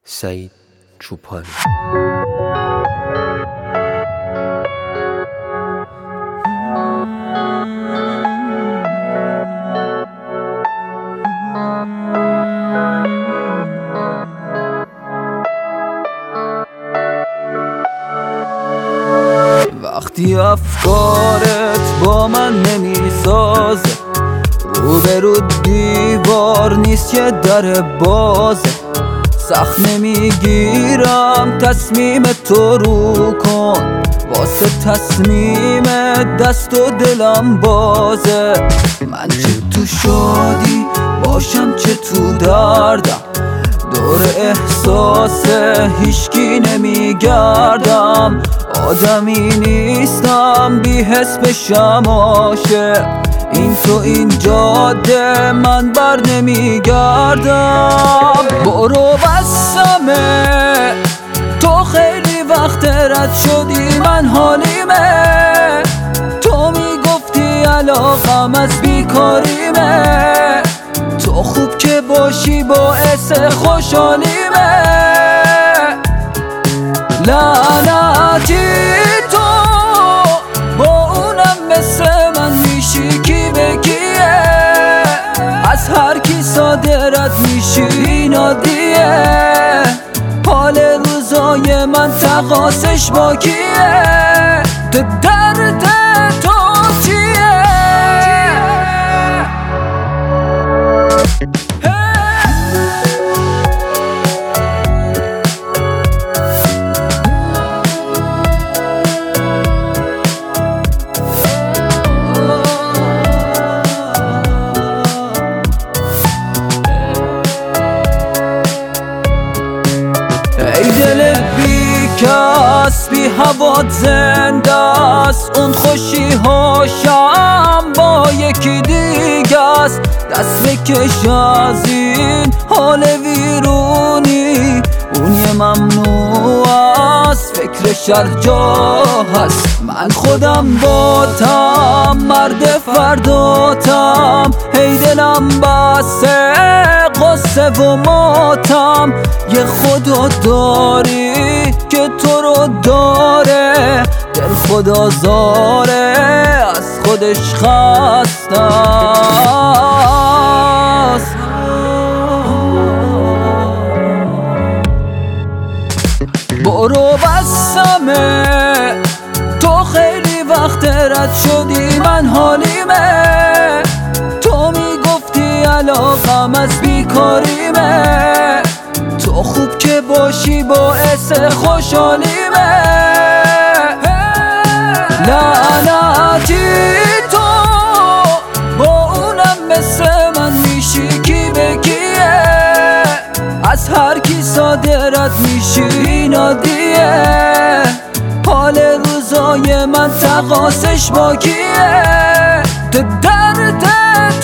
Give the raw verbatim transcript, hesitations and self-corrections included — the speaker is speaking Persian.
سعید چوپانی. وقتی افکارت با من نمیسازه، روبرو دیوار نیست یه در بازه، سخت نمیگیرم تصمیم تو رو کن، واسه تصمیم دست و دلم بازه. من چه تو شادی باشم چه تو دردم، دور احساس هیچکی نمیگردم، آدمی نیستم بی حس بشم عاشق، این تو این جاده من بر نمیگردم. برو بسمه تو خیلی وقت رد شدی، من حالیمه تو میگفتی علاقم از بیکاریمه، تو خوب که باشی باعث خوشحالیمه. لعنتی تو با اونم مثل من میشی کی به کیه، از هر کی ساده رد میشی این عادیه، حال روزای من تقاسش با کیه، درد تو چیه؟ ای دل بی کس بی هوات زنده است، اون خوشی هاشم با یکی دیگه است، دست بکش از این حال ویرونی، اون یه ممنوع است فکر شر جا هست، من خودم باتم مرد فرداتم، هی دلم بسه قصه و ماتم، یه خدا داری که تو رو داره، دل خدا زاره از خودش خسته است. برو بسمه تو خیلی وقت رد شدی، من حالیمه تو میگفتی علاقم از بیکاریمه، تو خوب که باشی باعث خوشحالیمه. لعنتی تو با اونم مثل من میشی کی به کیه، از هر کی ساده رد میشی این عادیه، حال روزای من تقاسش با کیه، درد